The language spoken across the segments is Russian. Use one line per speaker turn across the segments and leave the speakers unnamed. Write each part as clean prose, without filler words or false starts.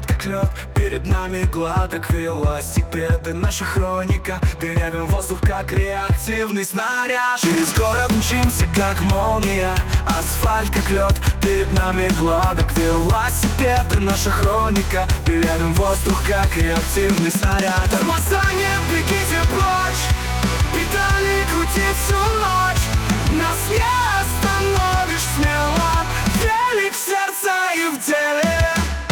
асфальт как лед, перед нами гладок велосипеды. Наша хроника, дырявим воздух как реактивный снаряд. Через город мчимся как молния, асфальт как лед, перед нами гладок велосипеды. Наша хроника, дырявим воздух как реактивный снаряд. Тормоза не бегите прочь, педали крути всю ночь. Нас не остановишь смело, велик в сердце и в деле.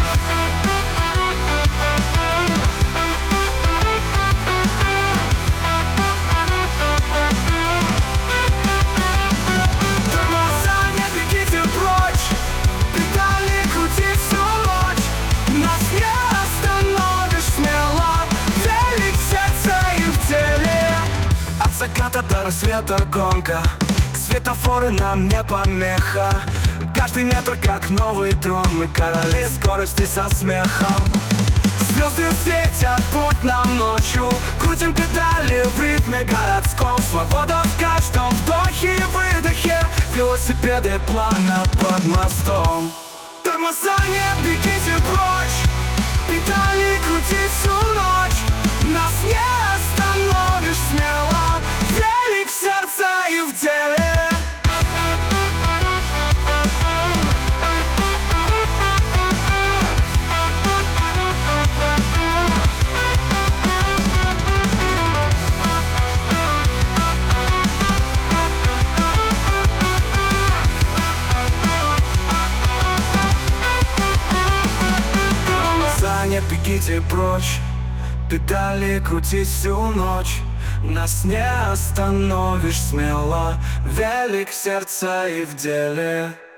Тормоза не бегите прочь, педали крути всю ночь. Нас не остановишь смело, велик в сердце и в деле. От заката до рассвета гонка, светофоры нам не помеха. Каждый метр как новый трон, мы короли скорости со смехом. Звезды светят путь нам ночью, крутим педали в ритме городском. Свобода в каждом вдохе и выдохе, велосипеды плавно под мостом. Тормоза не бегите прочь, педали крути всю ночь. Нас не остановишь смело, велик в сердце и в деле. Не бегите прочь, педали крути всю ночь. Нас не остановишь смело, велик в сердце и в деле.